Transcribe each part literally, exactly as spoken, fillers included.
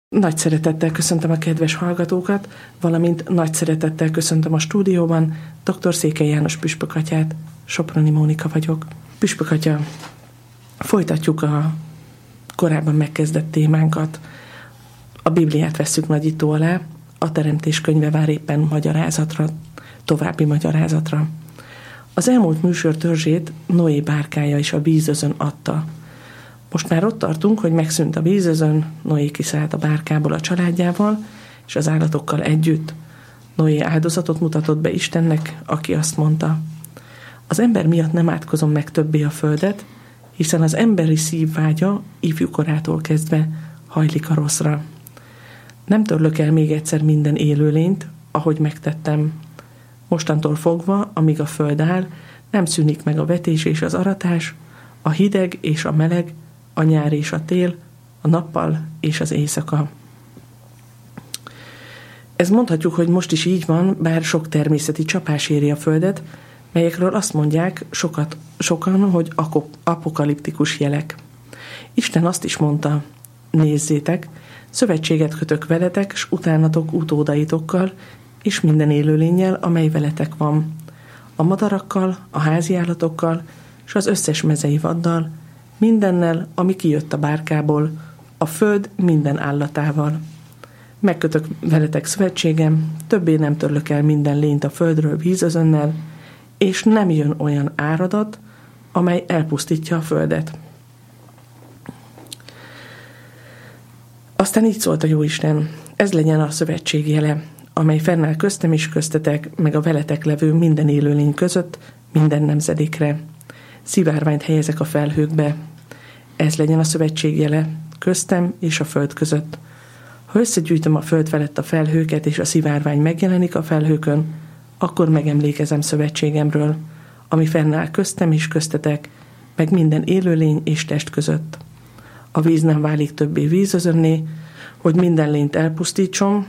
Nagy szeretettel köszöntöm a kedves hallgatókat, valamint nagy szeretettel köszöntöm a stúdióban dr. Székely János püspökatyát. Soproni Mónika vagyok. Püspökatya, folytatjuk a korábban megkezdett témánkat. A Bibliát vesszük nagyító alá, a Teremtés könyve vár éppen magyarázatra, további magyarázatra. Az elmúlt műsor törzsét Noé bárkája is a vízözön adta. Most már ott tartunk, hogy megszűnt a vízözön, Noé kiszállt a bárkából a családjával és az állatokkal együtt. Noé áldozatot mutatott be Istennek, aki azt mondta: az ember miatt nem átkozom meg többé a földet, hiszen az emberi szív vágya ifjúkorától kezdve hajlik a rosszra. Nem törlök el még egyszer minden élőlényt, ahogy megtettem. Mostantól fogva, amíg a föld áll, nem szűnik meg a vetés és az aratás, a hideg és a meleg, a nyár és a tél, a nappal és az éjszaka. Ez mondhatjuk, hogy most is így van, bár sok természeti csapás éri a földet, melyekről azt mondják sokat, sokan, hogy apokaliptikus jelek. Isten azt is mondta: nézzétek, szövetséget kötök veletek, s utánatok utódaitokkal, és minden élőlénnyel, amely veletek van. A madarakkal, a háziállatokkal, és az összes mezei vaddal, mindennel, ami kijött a bárkából, a föld minden állatával. Megkötök veletek szövetségem, többé nem törlök el minden lényt a földről vízözönnel, és nem jön olyan áradat, amely elpusztítja a földet. Aztán így szólt a Jóisten: ez legyen a szövetség jele, amely fennáll köztem és köztetek, meg a veletek levő minden élőlény között, minden nemzedékre. Szivárványt helyezek a felhőkbe. Ez legyen a szövetség jele, köztem és a föld között. Ha összegyűjtöm a föld felett a felhőket, és a szivárvány megjelenik a felhőkön, akkor megemlékezem szövetségemről, ami fennáll köztem és köztetek, meg minden élőlény és test között. A víz nem válik többé vízözönné, hogy minden lényt elpusztítson.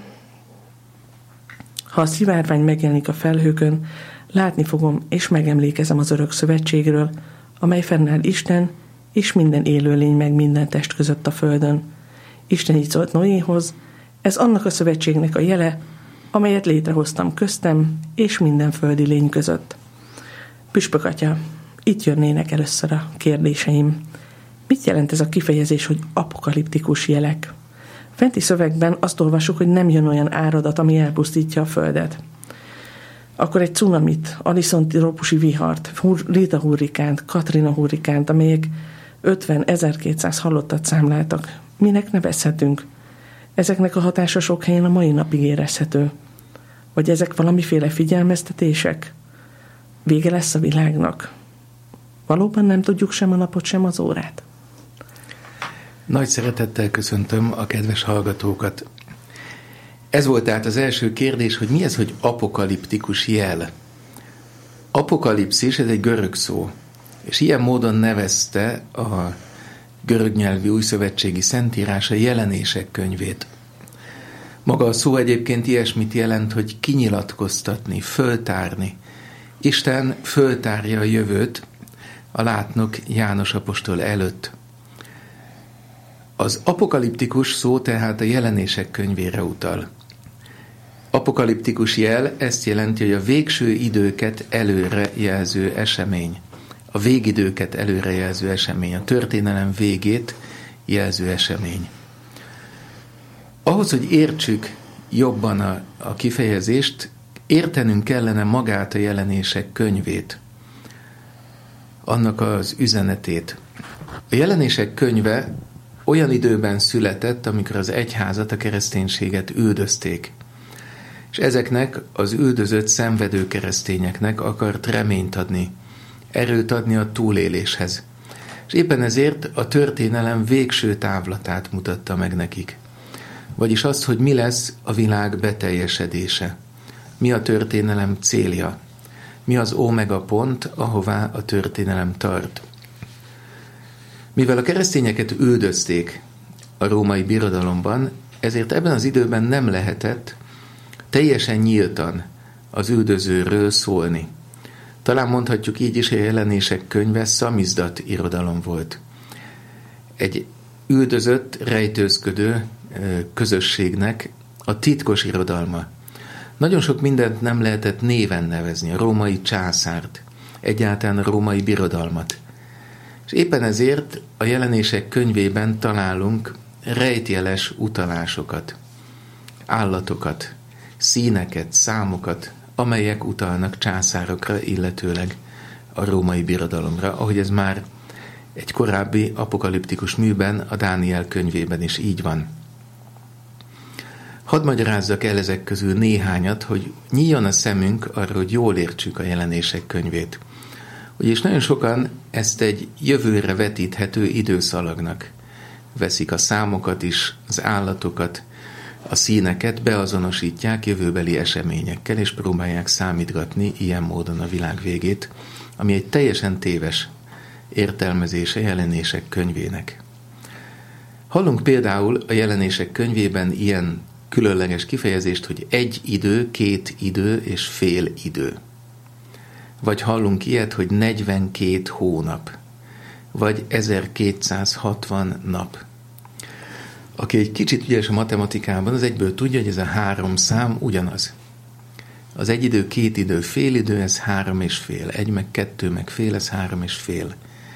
Ha a szivárvány megjelenik a felhőkön, látni fogom és megemlékezem az örök szövetségről, amely fennáll Isten és minden élőlény meg minden test között a földön. Isten így szólt Noéhoz: ez annak a szövetségnek a jele, amelyet létrehoztam köztem és minden földi lény között. Püspökatya, itt jönnének először a kérdéseim. Mit jelent ez a kifejezés, hogy apokaliptikus jelek? Fenti szövegben azt olvasjuk, hogy nem jön olyan áradat, ami elpusztítja a földet. Akkor egy cunamit, Alison-trópusi vihart, Rita hurrikánt, Katrina hurrikánt, amelyek ötven-ezerkétszáz halottat számláltak. Minek nevezhetünk? Ezeknek a hatása sok helyen a mai napig érezhető. Vagy ezek valamiféle figyelmeztetések? Vége lesz a világnak? Valóban nem tudjuk sem a napot, sem az órát? Nagy szeretettel köszöntöm a kedves hallgatókat. Ez volt tehát az első kérdés, hogy mi ez, hogy apokaliptikus jel. Apokalipszis, ez egy görög szó, és ilyen módon nevezte a görög nyelvű újszövetségi szentírás a jelenések könyvét. Maga a szó egyébként ilyesmit jelent, hogy kinyilatkoztatni, föltárni. Isten föltárja a jövőt a látnok János apostol előtt. Az apokaliptikus szó tehát a jelenések könyvére utal. Apokaliptikus jel ezt jelenti, hogy a végső időket előre jelző esemény. A végidőket előre jelző esemény, a történelem végét jelző esemény. Ahhoz, hogy értsük jobban a, a kifejezést, értenünk kellene magát a jelenések könyvét, annak az üzenetét. A jelenések könyve olyan időben született, amikor az egyházat, a kereszténységet üldözték. És ezeknek az üldözött, szenvedő keresztényeknek akart reményt adni, erőt adni a túléléshez. És éppen ezért a történelem végső távlatát mutatta meg nekik. Vagyis azt, hogy mi lesz a világ beteljesedése. Mi a történelem célja. Mi az omega pont, ahová a történelem tart. Mivel a keresztényeket üldözték a római birodalomban, ezért ebben az időben nem lehetett teljesen nyíltan az üldözőről szólni. Talán mondhatjuk így is, hogy a jelenések könyve szamizdat irodalom volt. Egy üldözött, rejtőzködő közösségnek a titkos irodalma. Nagyon sok mindent nem lehetett néven nevezni, a római császárt, egyáltalán a római birodalmat. És éppen ezért a Jelenések könyvében találunk rejtjeles utalásokat, állatokat, színeket, számokat, amelyek utalnak császárokra, illetőleg a római birodalomra, ahogy ez már egy korábbi apokaliptikus műben, a Dániel könyvében is így van. Hadd magyarázzak el ezek közül néhányat, hogy nyíljon a szemünk arra, hogy jól értsük a Jelenések könyvét. Ugyanis nagyon sokan ezt egy jövőre vetíthető időszalagnak veszik, a számokat is, az állatokat, a színeket beazonosítják jövőbeli eseményekkel, és próbálják számítgatni ilyen módon a világ végét, ami egy teljesen téves értelmezése Jelenések könyvének. Hallunk például a Jelenések könyvében ilyen különleges kifejezést, hogy egy idő, két idő és fél idő. Vagy hallunk ilyet, hogy negyvenkét hónap, vagy ezerkétszázhatvan nap. Aki egy kicsit ügyes a matematikában, az egyből tudja, hogy ez a három szám ugyanaz. Az egy idő, két idő, fél idő, ez három és fél. Egy meg kettő meg fél, ez három és fél.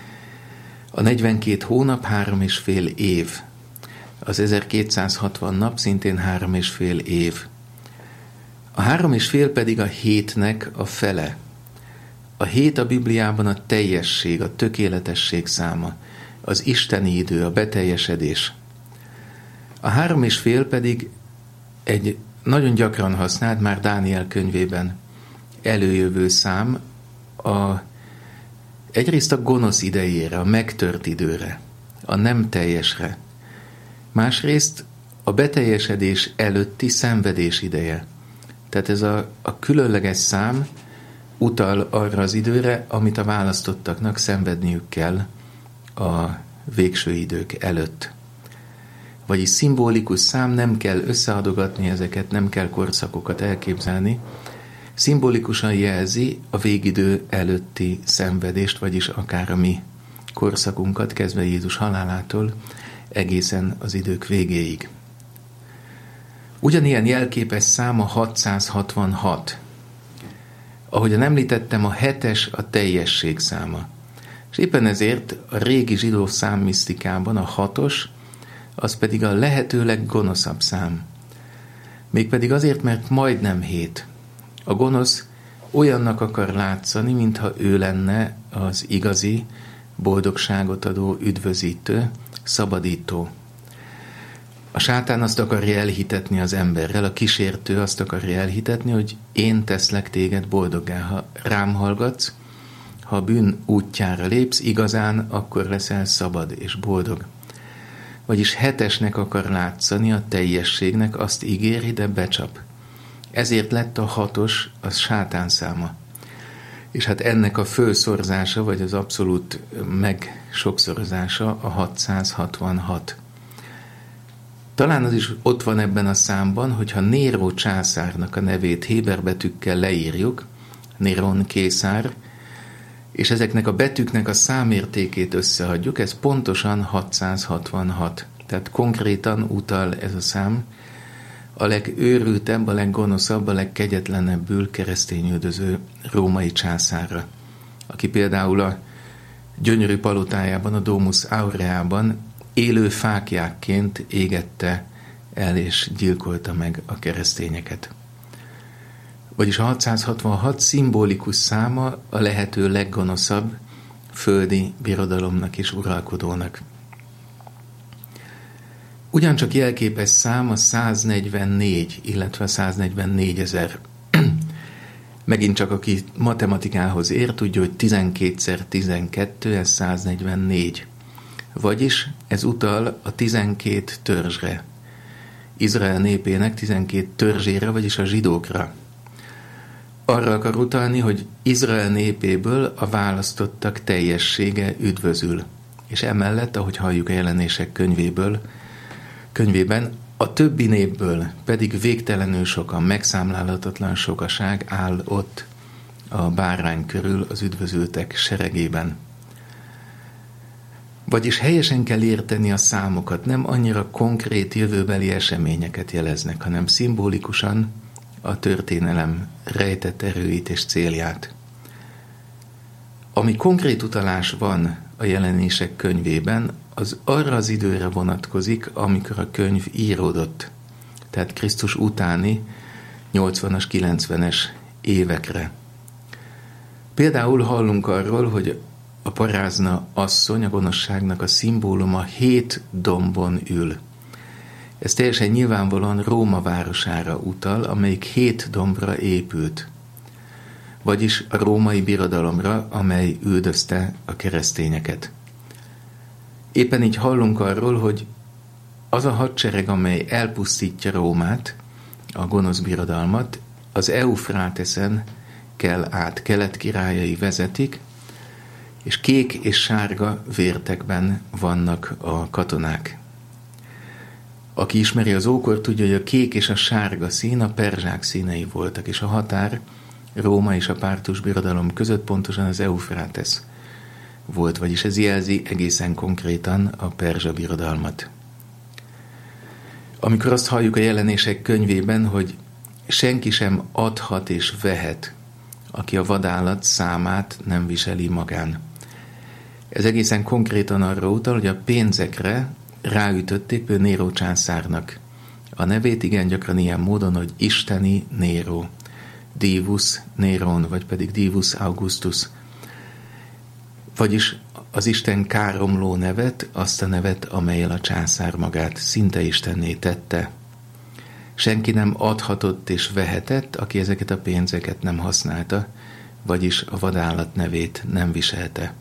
A negyvenkét hónap három és fél év. Az ezerkétszázhatvan nap szintén három és fél év. A három és fél pedig a hétnek a fele. A hét a Bibliában a teljesség, a tökéletesség száma, az isteni idő, a beteljesedés. A három és fél pedig egy nagyon gyakran használt, már Dániel könyvében előjövő szám, a, egyrészt a gonosz idejére, a megtört időre, a nem teljesre. Másrészt a beteljesedés előtti szenvedés ideje. Tehát ez a, a különleges szám utal arra az időre, amit a választottaknak szenvedniük kell a végső idők előtt. Vagyis szimbolikus szám, nem kell összeadogatni ezeket, nem kell korszakokat elképzelni. Szimbolikusan jelzi a végidő előtti szenvedést, vagyis akár a mi korszakunkat, kezdve Jézus halálától egészen az idők végéig. Ugyanilyen jelképes szám a hatszázhatvanhat. Ahogyan említettem, a hetes a teljesség száma. És éppen ezért a régi zsidó számmisztikában a hatos, az pedig a lehető leggonoszabb szám. Mégpedig azért, mert majdnem hét. A gonosz olyannak akar látszani, mintha ő lenne az igazi, boldogságot adó, üdvözítő, szabadító. A sátán azt akarja elhitetni az emberrel, a kísértő azt akarja elhitetni, hogy én teszlek téged boldoggá, ha rám hallgatsz, ha a bűn útjára lépsz, igazán akkor leszel szabad és boldog. Vagyis hetesnek akar látszani, a teljességnek, azt ígéri, de becsap. Ezért lett a hatos az sátán száma. És hát ennek a fölszorzása, vagy az abszolút megsokszorozása a hatszázhatvanhat. Talán az is ott van ebben a számban, hogyha Néró császárnak a nevét héberbetűkkel leírjuk, Néron készár, és ezeknek a betűknek a számértékét összeadjuk, ez pontosan hatszázhatvanhat. Tehát konkrétan utal ez a szám a legőrültebb, a leggonoszabb, a legkegyetlenebbül keresztényüldöző római császárra, aki például a gyönyörű palotájában, a Domus Aureában élő fáklyákként égette el és gyilkolta meg a keresztényeket. Vagyis a hatszázhatvanhat szimbolikus száma a lehető leggonoszabb földi birodalomnak és uralkodónak. Ugyancsak jelképes szám a száznegyvennégy, illetve a száznegyvennégyezer. Megint csak aki matematikához ér, tudja, hogy tizenkétszer tizenkettő, ez száznegyvennégy. Vagyis ez utal a tizenkét törzsre. Izrael népének tizenkét törzsére, vagyis a zsidókra. Arra akar utalni, hogy Izrael népéből a választottak teljessége üdvözül. És emellett, ahogy halljuk a Jelenések könyvéből, könyvében, a többi népből pedig végtelenül sokan, megszámlálhatatlan sokaság áll ott a bárány körül az üdvözültek seregében. Vagyis helyesen kell érteni a számokat, nem annyira konkrét jövőbeli eseményeket jeleznek, hanem szimbolikusan a történelem rejtett erőit és célját. Ami konkrét utalás van a Jelenések könyvében, az arra az időre vonatkozik, amikor a könyv íródott, tehát Krisztus utáni nyolcvanas, kilencvenes évekre. Például hallunk arról, hogy a parázna asszony, a gonoszságnak a szimbóluma hét dombon ül. Ez teljesen nyilvánvalóan Róma városára utal, amelyik hét dombra épült. Vagyis a római birodalomra, amely üldözte a keresztényeket. Éppen így hallunk arról, hogy az a hadsereg, amely elpusztítja Rómát, a gonosz birodalmat, az Eufráteszen kell át, kelet királyai vezetik, és kék és sárga vértekben vannak a katonák. Aki ismeri az ókort, tudja, hogy a kék és a sárga szín a perzsák színei voltak, és a határ Róma és a pártus birodalom között pontosan az Eufrátesz volt, vagyis ez jelzi egészen konkrétan a perzsa birodalmat. Amikor azt halljuk a Jelenések könyvében, hogy senki sem adhat és vehet, aki a vadállat számát nem viseli magán. Ez egészen konkrétan arra utal, hogy a pénzekre ráütötték például Néró császárnak a nevét, igen gyakran ilyen módon, hogy isteni Néró, Divus Néron, vagy pedig Divus Augustus. Vagyis az Isten káromló nevet, azt a nevet, amellyel a császár magát szinte istenné tette. Senki nem adhatott és vehetett, aki ezeket a pénzeket nem használta, vagyis a vadállat nevét nem viselte.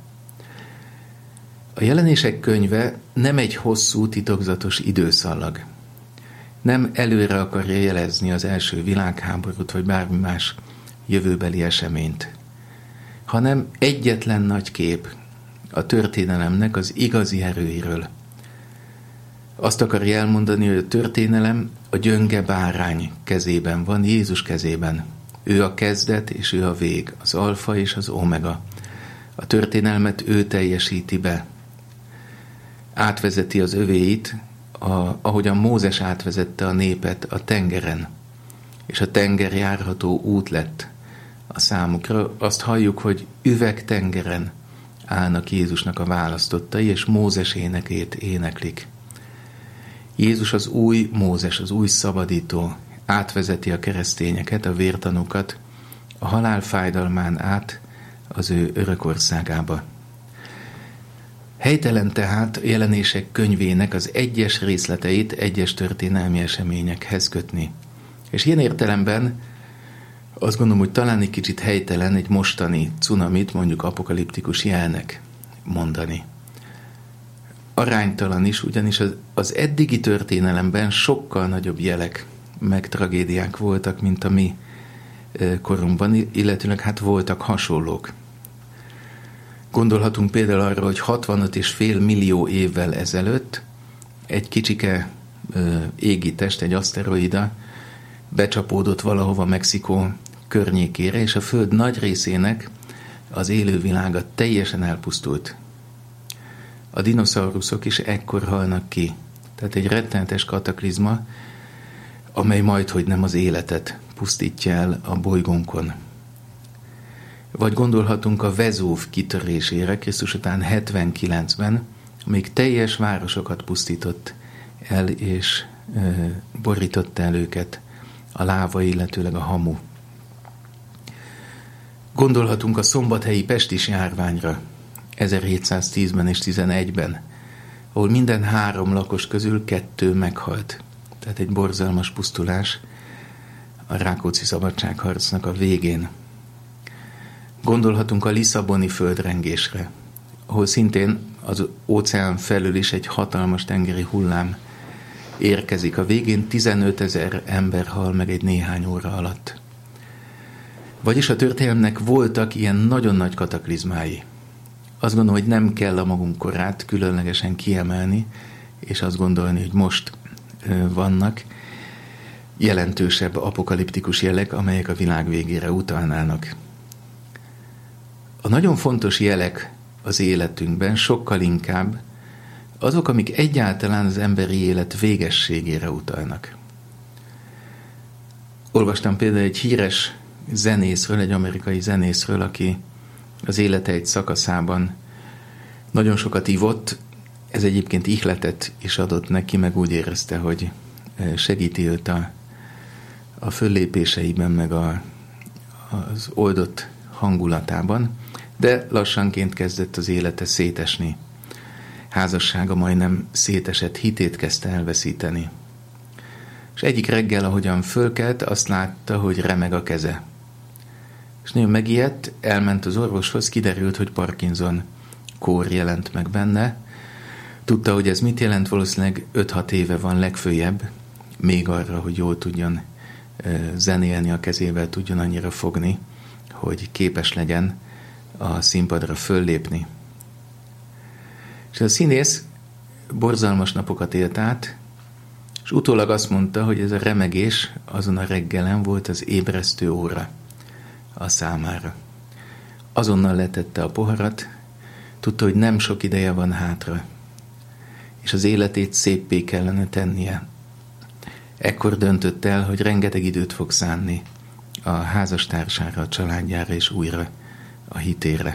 A Jelenések könyve nem egy hosszú, titokzatos időszallag. Nem előre akarja jelezni az első világháborút, vagy bármi más jövőbeli eseményt, hanem egyetlen nagy kép a történelemnek az igazi erőiről. Azt akarja elmondani, hogy a történelem a gyönge bárány kezében van, Jézus kezében. Ő a kezdet és ő a vég, az alfa és az omega. A történelmet ő teljesíti be. Átvezeti az övéit, a, ahogyan Mózes átvezette a népet a tengeren, és a tenger járható út lett a számukra. Azt halljuk, hogy üvegtengeren állnak Jézusnak a választottai, és Mózes énekét éneklik. Jézus az új Mózes, az új szabadító, átvezeti a keresztényeket, a vértanúkat a halál fájdalmán át az ő örökországába. Helytelen tehát a Jelenések könyvének az egyes részleteit egyes történelmi eseményekhez kötni. És ilyen értelemben azt gondolom, hogy talán egy kicsit helytelen egy mostani cunamit mondjuk apokaliptikus jelnek mondani. Aránytalan is, ugyanis az, az eddigi történelemben sokkal nagyobb jelek meg tragédiák voltak, mint a mi korunkban, illetőleg hát voltak hasonlók. Gondolhatunk például arra, hogy hatvanöt és fél millió évvel ezelőtt egy kicsike égi test, egy aszteroida becsapódott valahova Mexikó környékére, és a Föld nagy részének az élővilága teljesen elpusztult. A dinoszauruszok is ekkor halnak ki. Tehát egy rettenetes kataklizma, amely majdhogy nem az életet pusztítja el a bolygónkon. Vagy gondolhatunk a Vezúv kitörésére Krisztus után hetvenkilencben, még teljes városokat pusztított el, és e, borította el őket a láva, illetőleg a hamu. Gondolhatunk a szombathelyi pestis járványra ezerhétszáztízben és tizenegyben, ahol minden három lakos közül kettő meghalt. Tehát egy borzalmas pusztulás a Rákóczi szabadságharcnak a végén. Gondolhatunk a lisszaboni földrengésre, ahol szintén az óceán felül is egy hatalmas tengeri hullám érkezik. A végén tizenötezer ember hal meg egy néhány óra alatt. Vagyis a történelemnek voltak ilyen nagyon nagy kataklizmái. Azt gondolom, hogy nem kell a magunk korát különlegesen kiemelni, és azt gondolni, hogy most vannak jelentősebb apokaliptikus jelek, amelyek a világ végére utalnának. A nagyon fontos jelek az életünkben sokkal inkább azok, amik egyáltalán az emberi élet végességére utalnak. Olvastam például egy híres zenészről, egy amerikai zenészről, aki az élete egy szakaszában nagyon sokat ivott, ez egyébként ihletet is adott neki, meg úgy érezte, hogy segíti őt a, a föllépéseiben, meg a, az oldott hangulatában, de lassanként kezdett az élete szétesni. Házassága majdnem szétesett, hitét kezdte elveszíteni. És egyik reggel, ahogyan fölkelt, azt látta, hogy remeg a keze. És nagyon megijedt, elment az orvoshoz, kiderült, hogy Parkinson kór jelent meg benne. Tudta, hogy ez mit jelent, valószínűleg öt-hat éve van legfőjebb, még arra, hogy jól tudjon zenélni a kezével, tudjon annyira fogni, hogy képes legyen a színpadra föllépni. És a színész borzalmas napokat élt át, és utólag azt mondta, hogy ez a remegés azon a reggelen volt az ébresztő óra a számára. Azonnal letette a poharat, tudta, hogy nem sok ideje van hátra, és az életét széppé kellene tennie. Ekkor döntött el, hogy rengeteg időt fog szánni a házastársára, a családjára és újra a hitére.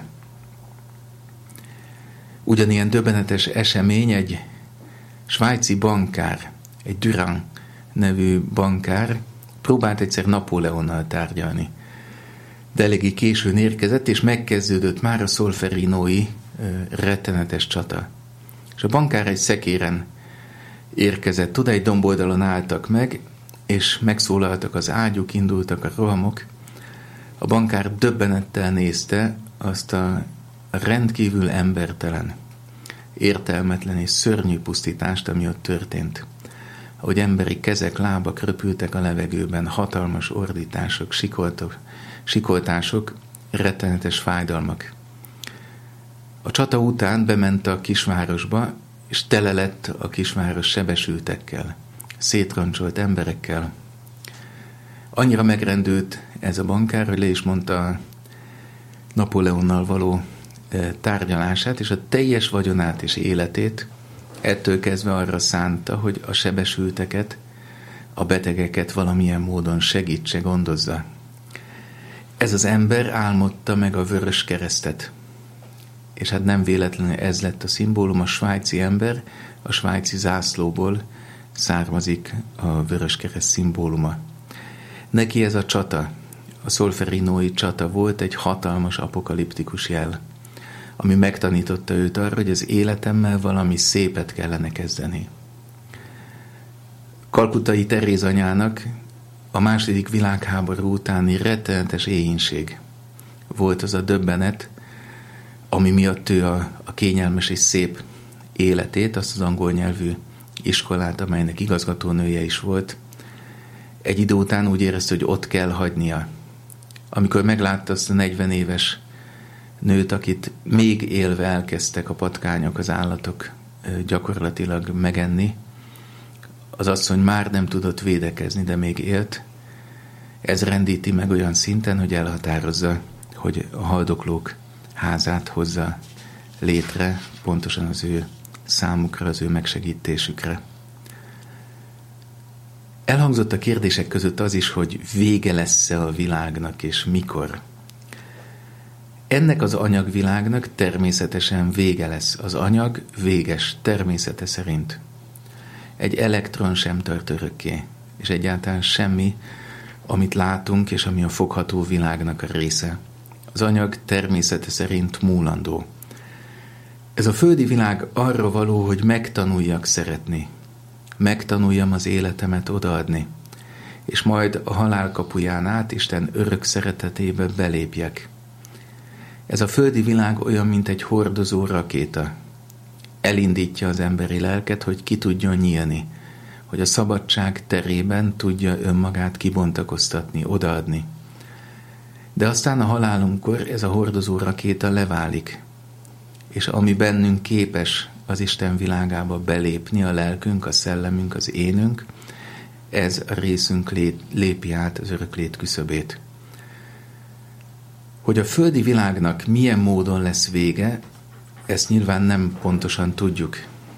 Ugyanilyen döbbenetes esemény egy svájci bankár, egy Durand nevű bankár próbált egyszer Napóleonnal tárgyalni. De eléggé későn érkezett, és megkezdődött már a szolferinói rettenetes csata. És a bankár egy szekéren érkezett oda, egy domboldalon álltak meg, és megszólaltak az ágyuk, indultak a rohamok. A bankár döbbenettel nézte azt a rendkívül embertelen, értelmetlen és szörnyű pusztítást, ami ott történt. Ahogy emberi kezek, lábak röpültek a levegőben, hatalmas ordítások, sikoltok, sikoltások, rettenetes fájdalmak. A csata után bement a kisvárosba, és tele lett a kisváros sebesültekkel, szétroncsolt emberekkel. Annyira megrendült ez a bankár, hogy le is mondta Napóleonnal való tárgyalását, és a teljes vagyonát és életét ettől kezdve arra szánta, hogy a sebesülteket, a betegeket valamilyen módon segítse, gondozza. Ez az ember álmodta meg a vörös keresztet. És hát nem véletlenül ez lett a szimbólum, a svájci ember, a svájci zászlóból származik a vöröskereszt szimbóluma. Neki ez a csata, a szolferinói csata volt egy hatalmas apokaliptikus jel, ami megtanította őt arra, hogy az életemmel valami szépet kellene kezdeni. Kalkutai Teréz anyának a második világháború utáni rettenetes éhínség volt az a döbbenet, ami miatt ő a, a kényelmes és szép életét, azt az angol nyelvű iskolát, amelynek igazgatónője is volt, egy idő után úgy érezte, hogy ott kell hagynia. Amikor meglátta azt a negyven éves nőt, akit még élve elkezdtek a patkányok, az állatok gyakorlatilag megenni, az asszony már nem tudott védekezni, de még élt. Ez rendíti meg olyan szinten, hogy elhatározza, hogy a haldoklók házát hozza létre, pontosan az ő számukra, az ő megsegítésükre. Elhangzott a kérdések között az is, hogy vége lesz-e a világnak, és mikor. Ennek az anyagvilágnak természetesen vége lesz. Az anyag véges, természete szerint. Egy elektron sem tart örökké, és egyáltalán semmi, amit látunk, és ami a fogható világnak a része. Az anyag természete szerint múlandó. Ez a földi világ arra való, hogy megtanuljak szeretni. Megtanuljam az életemet odaadni. És majd a halál kapuján át Isten örök szeretetébe belépjek. Ez a földi világ olyan, mint egy hordozó rakéta. Elindítja az emberi lelket, hogy ki tudjon nyílni, hogy a szabadság terében tudja önmagát kibontakoztatni, odaadni. De aztán a halálunkkor ez a hordozó rakéta leválik, és ami bennünk képes az Isten világába belépni, a lelkünk, a szellemünk, az énünk, ez a részünk lép, lépi át az öröklét küszöbét. Hogy a földi világnak milyen módon lesz vége, ezt nyilván nem pontosan tudjuk.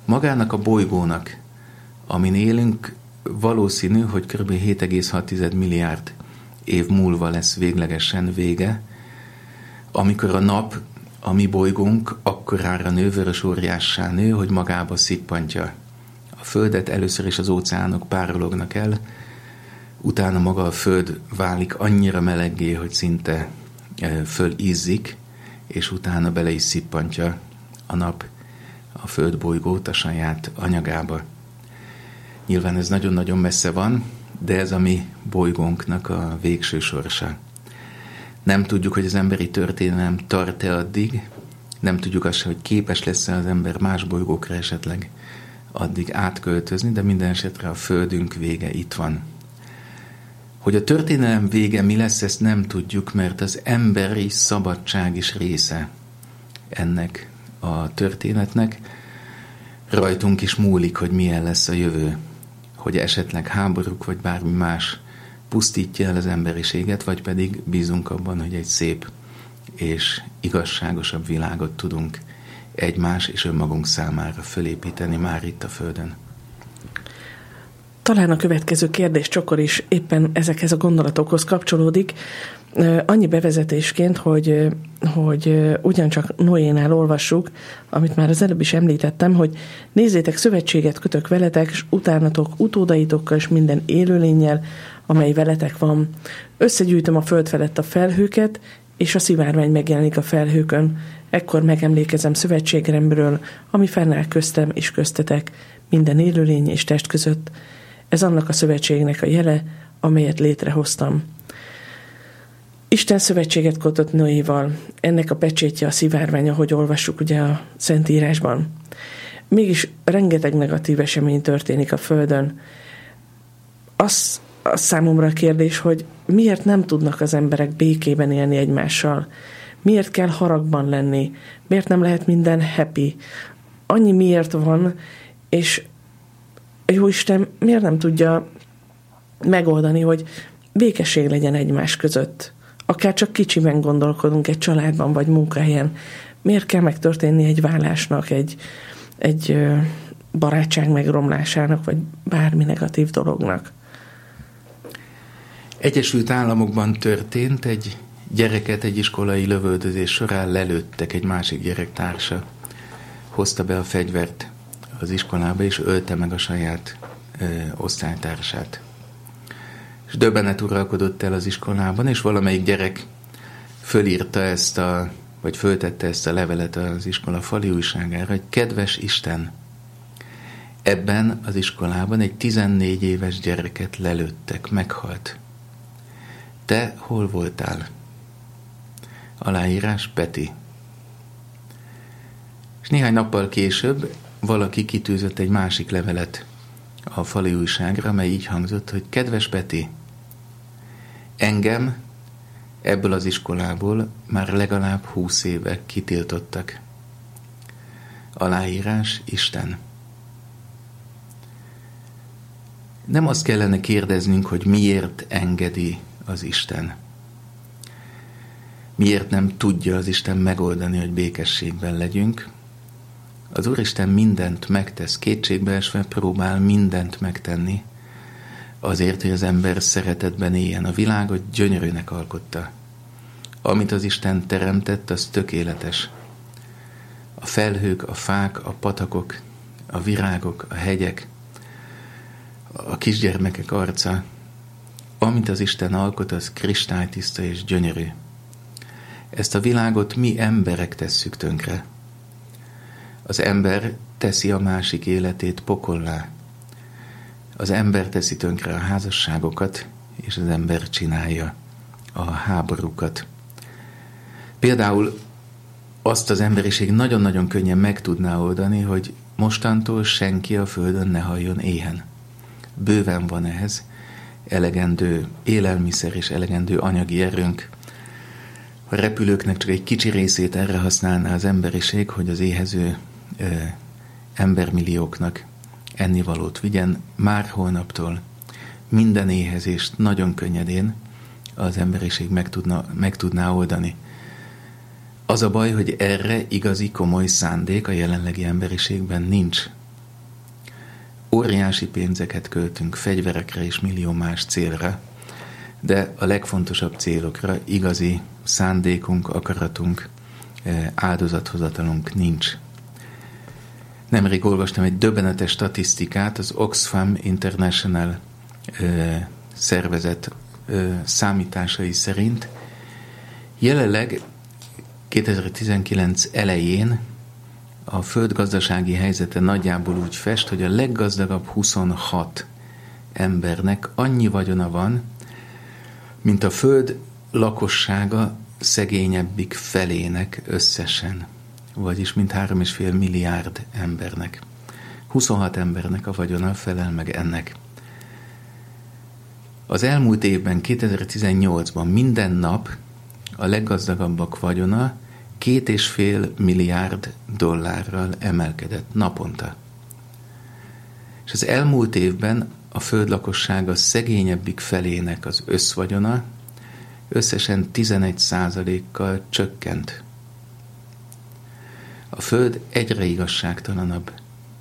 Magának a bolygónak, amin élünk, valószínű, hogy kb. hét egész hat milliárd év múlva lesz véglegesen vége, amikor a nap, a mi bolygónk akkorára nő, vörös óriássá nő, hogy magába szippantja a Földet. Először is az óceánok párolognak el, utána maga a Föld válik annyira meleggé, hogy szinte fölizzik, és utána bele is szippantja a nap a Föld bolygót a saját anyagába. Nyilván ez nagyon-nagyon messze van, de ez a mi bolygónknak a végső sorsa. Nem tudjuk, hogy az emberi történelem tart-e addig, nem tudjuk azt sem, hogy képes lesz-e az ember más bolygókra esetleg addig átköltözni, de minden esetre a Földünk vége itt van. Hogy a történelem vége mi lesz, ezt nem tudjuk, mert az emberi szabadság is része ennek a történetnek. Rajtunk is múlik, hogy milyen lesz a jövő, hogy esetleg háborúk vagy bármi más pusztítja el az emberiséget, vagy pedig bízunk abban, hogy egy szép és igazságosabb világot tudunk egymás és önmagunk számára fölépíteni már itt a Földön. Talán a következő kérdéscsokor is éppen ezekhez a gondolatokhoz kapcsolódik. Annyi bevezetésként, hogy, hogy ugyancsak Noénál olvassuk, amit már az előbb is említettem, hogy nézzétek, szövetséget kötök veletek, és utánatok utódaitokkal és minden élőlénnyel, amely veletek van. Összegyűjtöm a föld felett a felhőket, és a szivárvány megjelenik a felhőkön. Ekkor megemlékezem szövetségemről, ami fennáll köztem és köztetek, minden élőlény és test között. Ez annak a szövetségnek a jele, amelyet létrehoztam. Isten szövetséget kötött Noéval. Ennek a pecsétje a szivárvány, ahogy olvassuk ugye a Szentírásban. Mégis rengeteg negatív esemény történik a Földön. Az, az számomra a kérdés, hogy miért nem tudnak az emberek békében élni egymással? Miért kell haragban lenni? Miért nem lehet minden happy? Annyi miért van, és Jóisten miért nem tudja megoldani, hogy békesség legyen egymás között? Akár csak kicsiben gondolkodunk egy családban vagy munkahelyen. Miért kell megtörténni egy vállásnak, egy, egy barátság megromlásának, vagy bármi negatív dolognak? Egyesült Államokban történt, egy gyereket egy iskolai lövöldözés során lelőttek, egy másik gyerek társa hozta be a fegyvert az iskolába, és ölte meg a saját ö, osztálytársát. És döbbenet uralkodott el az iskolában, és valamelyik gyerek fölírta ezt a, vagy föltette ezt a levelet az iskola fali újságára, hogy kedves Isten, ebben az iskolában egy tizennégy éves gyereket lelőttek, meghalt. Te hol voltál? Aláírás Peti. És néhány nappal később valaki kitűzött egy másik levelet a fali újságra, mely így hangzott, hogy kedves Peti, engem ebből az iskolából már legalább húsz éve kitiltottak. Aláírás Isten. Nem azt kellene kérdeznünk, hogy miért engedi az Isten. Miért nem tudja az Isten megoldani, hogy békességben legyünk? Az Úristen mindent megtesz, kétségbeesve próbál mindent megtenni, azért, hogy az ember szeretetben éljen. A világot gyönyörűnek alkotta. Amit az Isten teremtett, az tökéletes. A felhők, a fák, a patakok, a virágok, a hegyek, a kisgyermekek arca, amit az Isten alkot, az kristálytiszta és gyönyörű. Ezt a világot mi emberek tesszük tönkre. Az ember teszi a másik életét pokollá. Az ember teszi tönkre a házasságokat, és az ember csinálja a háborúkat. Például azt az emberiség nagyon-nagyon könnyen meg tudná oldani, hogy mostantól senki a Földön ne halljon éhen. Bőven van ehhez elegendő élelmiszer és elegendő anyagi erőnk. A repülőknek csak egy kicsi részét erre használná az emberiség, hogy az éhező ö, embermillióknak ennivalót vigyen. Már holnaptól minden éhezést nagyon könnyedén az emberiség meg, tudna, meg tudná oldani. Az a baj, hogy erre igazi komoly szándék a jelenlegi emberiségben nincs. óriási pénzeket költünk fegyverekre és millió más célra, de a legfontosabb célokra igazi szándékunk, akaratunk, áldozathozatalunk nincs. Nemrég olvastam egy döbbenetes statisztikát, az Oxfam International ö, szervezet ö, számításai szerint. Jelenleg kétezer-tizenkilenc elején a föld gazdasági helyzete nagyjából úgy fest, hogy a leggazdagabb huszonhat embernek annyi vagyona van, mint a föld lakossága szegényebbik felének összesen, vagyis mint három és fél milliárd embernek. huszonhat embernek a vagyona felel meg ennek. Az elmúlt évben, kétezer-tizennyolcban minden nap a leggazdagabbak vagyona két és fél milliárd dollárral emelkedett naponta. És az elmúlt évben a föld lakossága szegényebbik felének az összvagyona összesen tizenegy százalékkal csökkent. A föld egyre igazságtalanabb.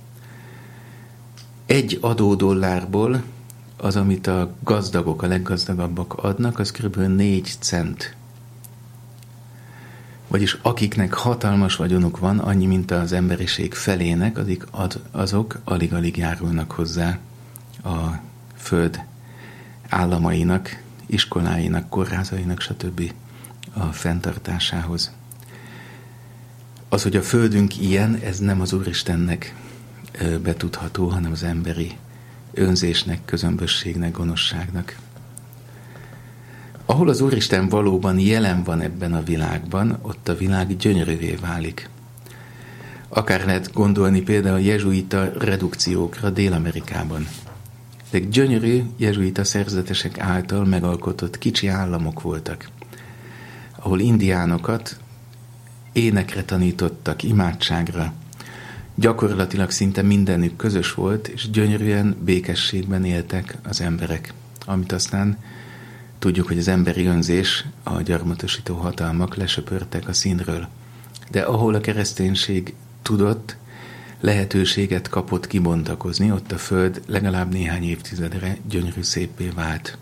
Egy adó dollárból az, amit a gazdagok, a leggazdagabbak adnak, az kb. négy cent. Vagyis akiknek hatalmas vagyonuk van, annyi, mint az emberiség felének, azok alig-alig járulnak hozzá a föld államainak, iskoláinak, kórházainak, stb. A fenntartásához. Az, hogy a földünk ilyen, ez nem az Úristennek betudható, hanem az emberi önzésnek, közömbösségnek, gonoszságnak. Ahol az Úristen valóban jelen van ebben a világban, ott a világ gyönyörűvé válik. Akár lehet gondolni például a jezsuita redukciókra Dél-Amerikában. Ezek gyönyörű jezsuita szerzetesek által megalkotott kicsi államok voltak, ahol indiánokat énekre tanítottak, imádságra. Gyakorlatilag szinte mindenük közös volt, és gyönyörűen békességben éltek az emberek, amit aztán tudjuk, hogy az emberi önzés, a gyarmatosító hatalmak lesöpörtek a színről. De ahol a kereszténység tudott, lehetőséget kapott kibontakozni, ott a föld legalább néhány évtizedre gyönyörű széppé vált.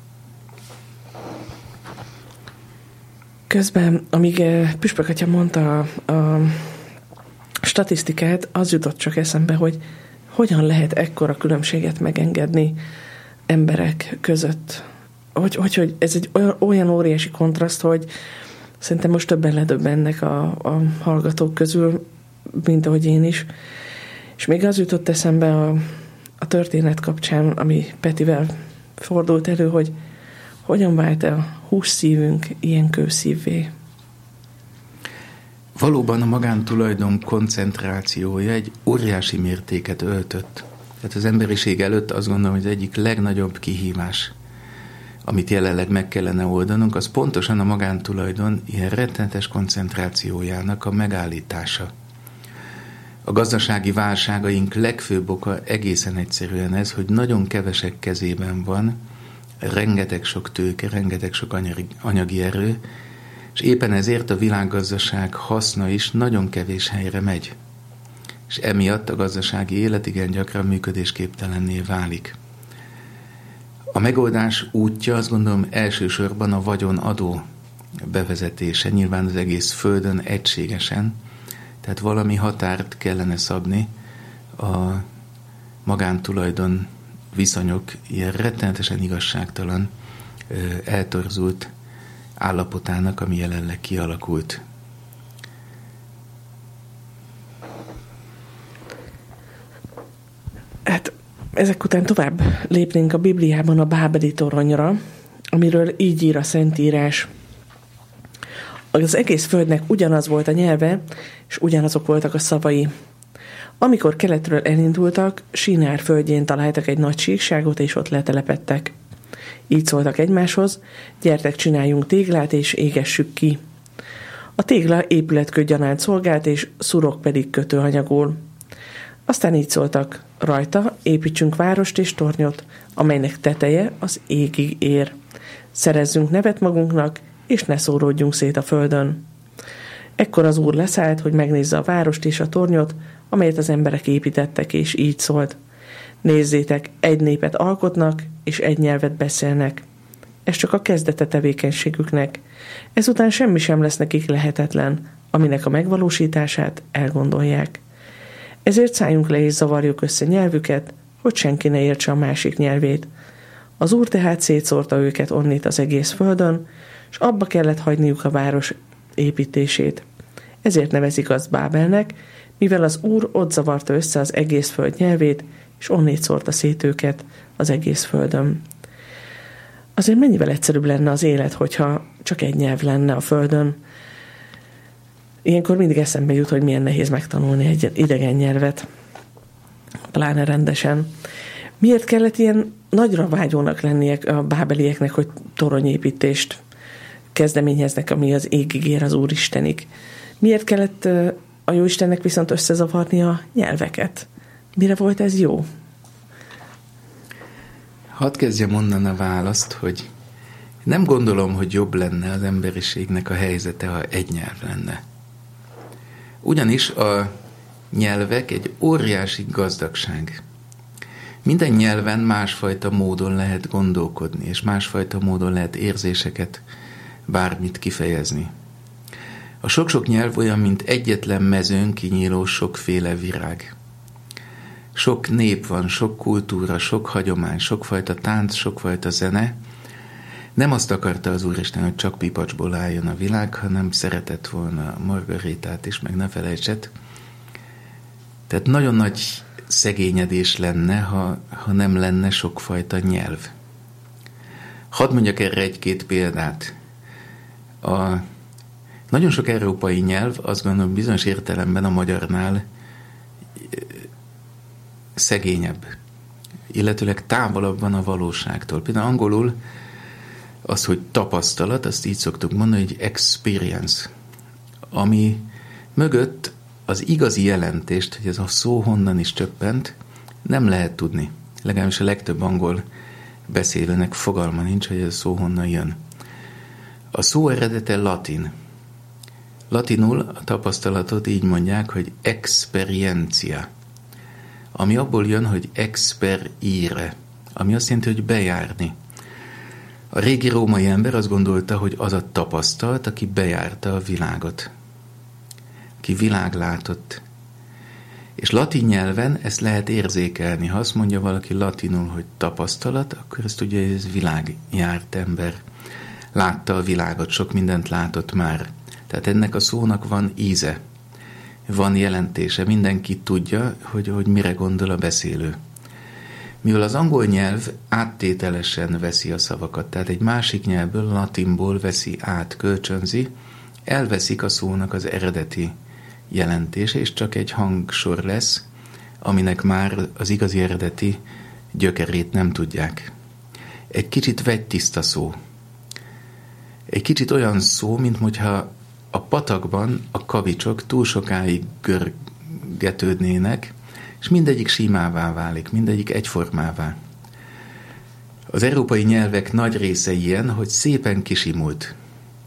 Közben, amíg Püspök atya mondta a, a statisztikát, az jutott csak eszembe, hogy hogyan lehet ekkora különbséget megengedni emberek között. Hogy, hogy, hogy ez egy olyan, olyan óriási kontraszt, hogy szerintem most többen ledöbbennek a, a hallgatók közül, mint ahogy én is. És még az jutott eszembe a, a történet kapcsán, ami Petivel fordult elő, hogy hogyan vált a hús szívünk ilyen kőszívvé. Valóban a magántulajdon koncentrációja egy óriási mértéket öltött. Tehát az emberiség előtt azt gondolom, hogy az egyik legnagyobb kihívás, amit jelenleg meg kellene oldanunk, az pontosan a magántulajdon ilyen rettenetes koncentrációjának a megállítása. A gazdasági válságaink legfőbb oka egészen egyszerűen ez, hogy nagyon kevesek kezében van rengeteg sok tőke, rengeteg sok anyagi, anyagi erő, és éppen ezért a világgazdaság haszna is nagyon kevés helyre megy. És emiatt a gazdasági élet igen gyakran működésképtelenné válik. A megoldás útja, azt gondolom, elsősorban a vagyonadó bevezetése, nyilván az egész földön egységesen, tehát valami határt kellene szabni a magántulajdon viszonyok ilyen rettenetesen igazságtalan, eltorzult állapotának, ami jelenleg kialakult. Hát ezek után tovább lépnénk a Bibliában a bábeli toronyra, amiről így ír a Szentírás. Az egész földnek ugyanaz volt a nyelve, és ugyanazok voltak a szavai. Amikor keletről elindultak, Sínár földjén találtak egy nagy síkságot, és ott letelepedtek. Így szóltak egymáshoz, gyertek, csináljunk téglát, és égessük ki. A tégla épületköd gyanánt szolgált, és szurok pedig kötőanyagul. Aztán így szóltak, rajta építsünk várost és tornyot, amelynek teteje az égig ér. Szerezzünk nevet magunknak, és ne szóródjunk szét a földön. Ekkor az Úr leszállt, hogy megnézze a várost és a tornyot, amelyet az emberek építettek, és így szólt. Nézzétek, egy népet alkotnak, és egy nyelvet beszélnek. Ez csak a kezdete tevékenységüknek. Ezután semmi sem lesz nekik lehetetlen, aminek a megvalósítását elgondolják. Ezért szálljunk le és zavarjuk össze nyelvüket, hogy senki ne értse a másik nyelvét. Az Úr tehát szétszórta őket onnét az egész földön, és abba kellett hagyniuk a város építését. Ezért nevezik azt Bábelnek, mivel az Úr ott zavarta össze az egész föld nyelvét, és onnét szórta szét őket az egész földön. Azért mennyivel egyszerűbb lenne az élet, hogyha csak egy nyelv lenne a földön. Ilyenkor mindig eszembe jut, hogy milyen nehéz megtanulni egy idegen nyelvet, pláne rendesen. Miért kellett ilyen nagyra vágyónak lennie a bábelieknek, hogy toronyépítést kezdeményeznek, ami az égig ér az Úristenig? Miért kellett a Jóistennek viszont összezavarni a nyelveket? Mire volt ez jó? Hadd kezdjem onnan a választ, hogy nem gondolom, hogy jobb lenne az emberiségnek a helyzete, ha egy nyelv lenne. Ugyanis a nyelvek egy óriási gazdagság. Minden nyelven másfajta módon lehet gondolkodni, és másfajta módon lehet érzéseket, bármit kifejezni. A sok-sok nyelv olyan, mint egyetlen mezőn kinyíló sokféle virág. Sok nép van, sok kultúra, sok hagyomány, sokfajta tánc, sokfajta zene. Nem azt akarta az Úristen, hogy csak pipacsból álljon a világ, hanem szeretett volna Margarétát is, meg ne felejtsed. Tehát nagyon nagy szegényedés lenne, ha, ha nem lenne sokfajta nyelv. Hadd mondjak erre egy-két példát. A nagyon sok európai nyelv, azt gondolom bizonyos értelemben a magyarnál szegényebb, illetőleg távolabb van a valóságtól. Például angolul az, hogy tapasztalat, azt így szoktuk mondani, hogy experience, ami mögött az igazi jelentést, hogy ez a szó honnan is csöppent, nem lehet tudni. Legalábbis a legtöbb angol beszélőnek fogalma nincs, hogy ez a szó honnan jön. A szó eredete latin. Latinul a tapasztalatot így mondják, hogy experiencia, ami abból jön, hogy experire, ami azt jelenti, hogy bejárni. A régi római ember azt gondolta, hogy az a tapasztalt, aki bejárta a világot, aki világlátott. És latin nyelven ezt lehet érzékelni. Ha azt mondja valaki latinul, hogy tapasztalat, akkor ezt tudja, hogy ez világjárt ember. Látta a világot, sok mindent látott már. Tehát ennek a szónak van íze, van jelentése, mindenki tudja, hogy, hogy mire gondol a beszélő. Mivel az angol nyelv áttételesen veszi a szavakat, tehát egy másik nyelvből, latinból veszi át, kölcsönzi, elveszik a szónak az eredeti jelentése, és csak egy hangsor lesz, aminek már az igazi eredeti gyökerét nem tudják. Egy kicsit vegytiszta szó. Egy kicsit olyan szó, mint hogyha a patakban a kavicsok túl sokáig görgetődnének, és mindegyik símává válik, mindegyik egyformává. Az európai nyelvek nagy része ilyen, hogy szépen kisimult.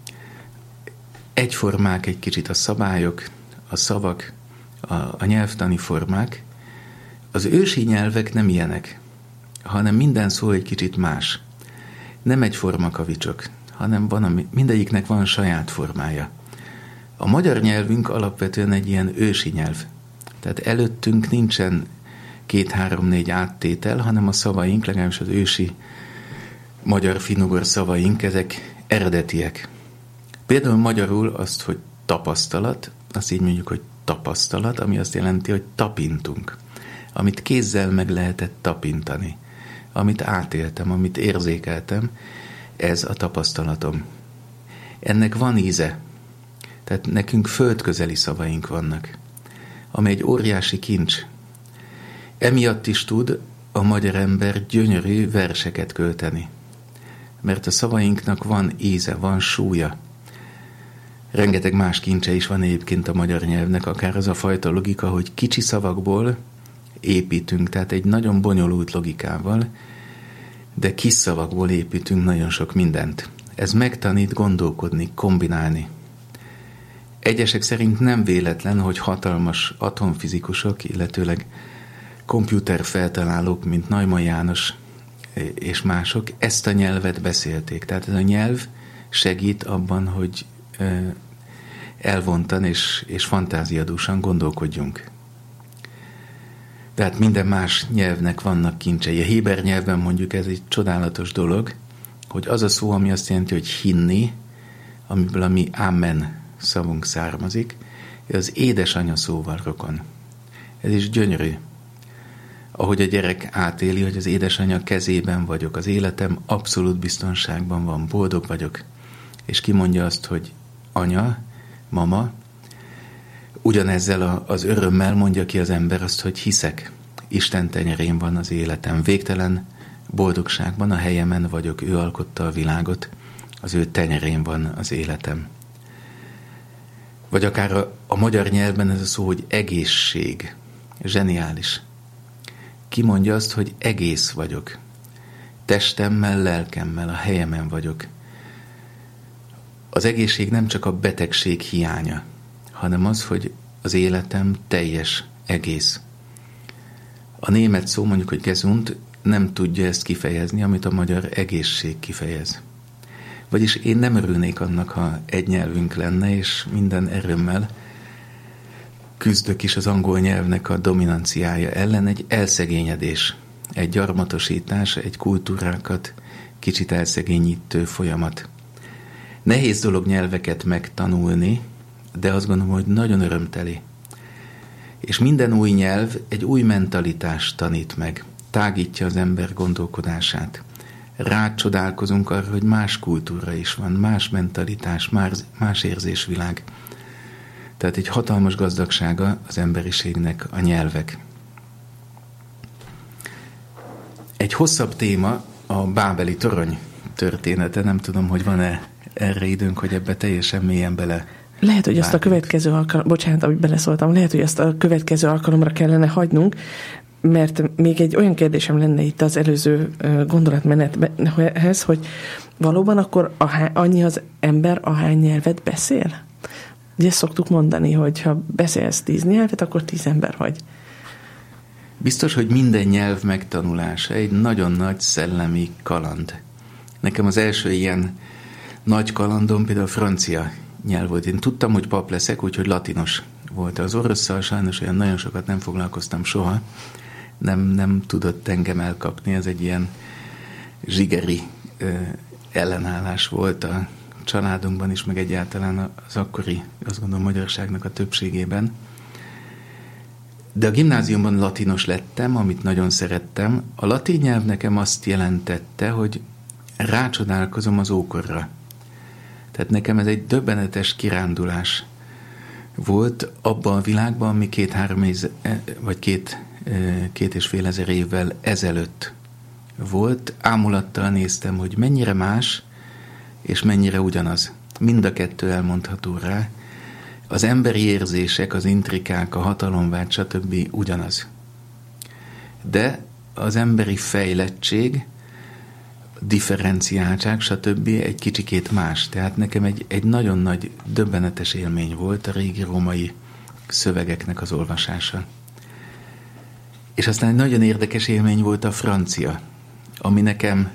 Egyformák egy kicsit a szabályok, a szavak, a, a nyelvtani formák. Az ősi nyelvek nem ilyenek, hanem minden szó egy kicsit más. Nem egyforma kavicsok, hanem van, ami, mindegyiknek van saját formája. A magyar nyelvünk alapvetően egy ilyen ősi nyelv. Tehát előttünk nincsen két-három-négy áttétel, hanem a szavaink, legalábbis az ősi magyar finugor szavaink, ezek eredetiek. Például magyarul azt, hogy tapasztalat, azt így mondjuk, hogy tapasztalat, ami azt jelenti, hogy tapintunk. Amit kézzel meg lehetett tapintani. Amit átéltem, amit érzékeltem, ez a tapasztalatom. Ennek van íze. Tehát nekünk földközeli szavaink vannak, ami egy óriási kincs. Emiatt is tud a magyar ember gyönyörű verseket költeni, mert a szavainknak van íze, van súlya. Rengeteg más kincse is van egyébként a magyar nyelvnek, akár az a fajta logika, hogy kicsi szavakból építünk, tehát egy nagyon bonyolult logikával, de kis szavakból építünk nagyon sok mindent. Ez megtanít gondolkodni, kombinálni. Egyesek szerint nem véletlen, hogy hatalmas atomfizikusok, illetőleg komputerfeltalálók, mint Neumann János és mások ezt a nyelvet beszélték. Tehát ez a nyelv segít abban, hogy elvontan és, és fantáziadúsan gondolkodjunk. Tehát minden más nyelvnek vannak kincsei. A héber nyelvben mondjuk ez egy csodálatos dolog, hogy az a szó, ami azt jelenti, hogy hinni, amiből a mi amen szavunk származik, az édesanya szóval rokon. Ez is gyönyörű. Ahogy a gyerek átéli, hogy az édesanya kezében vagyok, az életem abszolút biztonságban van, boldog vagyok, és kimondja azt, hogy anya, mama, ugyanezzel a, az örömmel mondja ki az ember azt, hogy hiszek, Isten tenyerén van az életem, végtelen boldogságban a helyemen vagyok, ő alkotta a világot, az ő tenyerén van az életem. Vagy akár a, a magyar nyelvben ez a szó, hogy egészség, zseniális. Ki mondja azt, hogy egész vagyok, testemmel, lelkemmel, a helyemen vagyok. Az egészség nem csak a betegség hiánya, hanem az, hogy az életem teljes, egész. A német szó, mondjuk, hogy gesund, nem tudja ezt kifejezni, amit a magyar egészség kifejez. Vagyis én nem örülnék annak, ha egy nyelvünk lenne, és minden erőmmel küzdök is az angol nyelvnek a dominanciája ellen, egy elszegényedés, egy gyarmatosítás, egy kultúrákat kicsit elszegényítő folyamat. Nehéz dolog nyelveket megtanulni, de azt gondolom, hogy nagyon örömteli. És minden új nyelv egy új mentalitást tanít meg, tágítja az ember gondolkodását. Rácsodálkozunk arra, hogy más kultúra is van, más mentalitás, más, más érzésvilág. Tehát egy hatalmas gazdagsága az emberiségnek a nyelvek. Egy hosszabb téma a bábeli torony története. Nem tudom, hogy van-e erre időnk, hogy ebbe teljesen mélyen bele. Lehet, hogy azt a következő alkalom, bocsánat, amit beleszóltam, lehet, hogy azt a következő alkalomra kellene hagynunk, mert még egy olyan kérdésem lenne itt az előző gondolatmenethez, hogy valóban akkor annyi az ember, ahány nyelvet beszél? Ugye ezt szoktuk mondani, hogy ha beszélsz tíz nyelvet, akkor tíz ember vagy. Biztos, hogy minden nyelv megtanulása egy nagyon nagy szellemi kaland. Nekem az első ilyen nagy kalandom például a francia nyelv volt. Én tudtam, hogy pap leszek, úgyhogy latinos volt. Az orosszal sajnos olyan nagyon sokat nem foglalkoztam soha. Nem, nem tudott engem elkapni. Ez egy ilyen zsigeri ö, ellenállás volt a családunkban is, meg egyáltalán az akkori, azt gondolom, magyarságnak a többségében. De a gimnáziumban latinos lettem, amit nagyon szerettem. A latin nyelv nekem azt jelentette, hogy rácsodálkozom az ókorra. Tehát nekem ez egy döbbenetes kirándulás volt abban a világban, ami két-három év, vagy két, két és fél ezer évvel ezelőtt volt. Ámulattal néztem, hogy mennyire más, és mennyire ugyanaz. Mind a kettő elmondható rá. Az emberi érzések, az intrikák, a hatalomvágy, stb. Ugyanaz. De az emberi fejlettség, differenciáltság, stb. Egy kicsikét más. Tehát nekem egy, egy nagyon nagy, döbbenetes élmény volt a régi római szövegeknek az olvasása. És aztán egy nagyon érdekes élmény volt a francia, ami nekem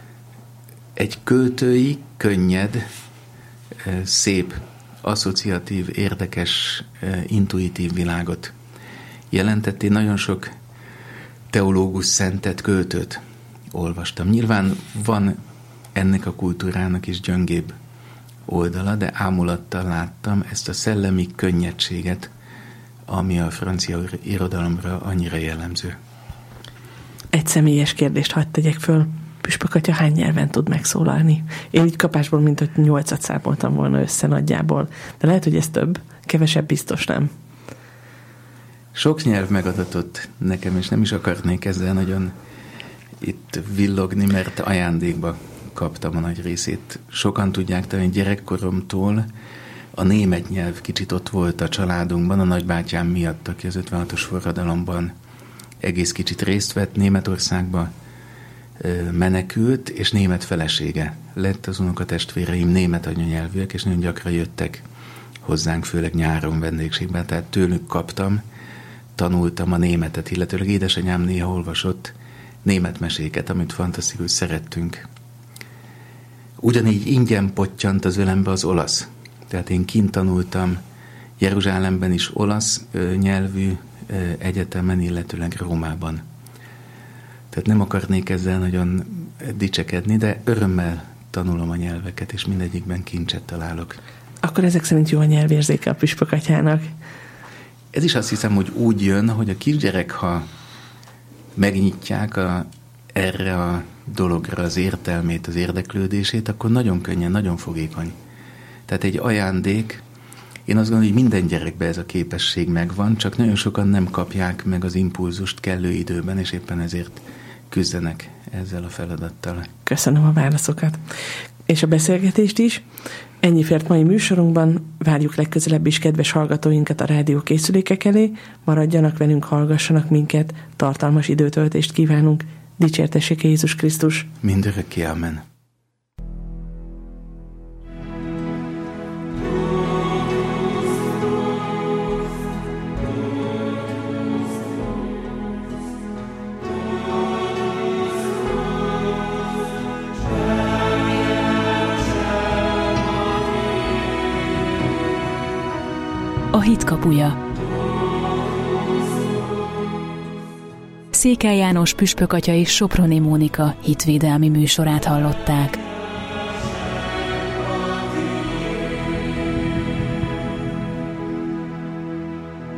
egy költői, könnyed, szép, asszociatív, érdekes, intuitív világot jelentett. Én nagyon sok teológus, szentet, költőt olvastam. Nyilván van ennek a kultúrának is gyöngébb oldala, de ámulattal láttam ezt a szellemi könnyedséget, ami a francia irodalomra annyira jellemző. Egy személyes kérdést hadd tegyek föl. Püspök atya hány nyelven tud megszólalni? Én így kapásból, mint hogy nyolcat számoltam volna össze nagyjából. De lehet, hogy ez több, kevesebb biztos nem. Sok nyelv megadatott nekem, és nem is akarnék ezzel nagyon itt villogni, mert ajándékba kaptam a nagy részét. Sokan tudják, talán gyerekkoromtól a német nyelv kicsit ott volt a családunkban, a nagybátyám miatt, aki az ötvenhatos forradalomban egész kicsit részt vett Németországba, menekült, és német felesége lett. Az unokatestvéreim német anyanyelvűek, és nagyon gyakran jöttek hozzánk, főleg nyáron vendégségben, tehát tőlük kaptam tanultam a németet, illetőleg édesanyám néha olvasott német meséket, amit fantasztikus szerettünk. Ugyanígy ingyen pottyant az ölembe az olasz. Tehát én kint tanultam Jeruzsálemben is olasz nyelvű egyetemen, illetőleg Rómában. Tehát nem akarnék ezzel nagyon dicsekedni, de örömmel tanulom a nyelveket, és mindegyikben kincset találok. Akkor ezek szerint jó a nyelvérzéke a püspökatyának. Ez is azt hiszem, hogy úgy jön, hogy a kisgyerek, ha megnyitják a, erre a dologra az értelmét, az érdeklődését, akkor nagyon könnyen, nagyon fogékony. Tehát egy ajándék, én azt gondolom, hogy minden gyerekben ez a képesség megvan, csak nagyon sokan nem kapják meg az impulzust kellő időben, és éppen ezért küzdenek ezzel a feladattal. Köszönöm a válaszokat. És a beszélgetést is. Ennyi fért mai műsorunkban, várjuk legközelebb is kedves hallgatóinkat a rádió készülékek elé, maradjanak velünk, hallgassanak minket, tartalmas időtöltést kívánunk. Dicsértessék Jézus Krisztus! Mindörökké, amen. A hit kapuja. Székely János püspökatya és Soproni Mónika hitvédelmi műsorát hallották.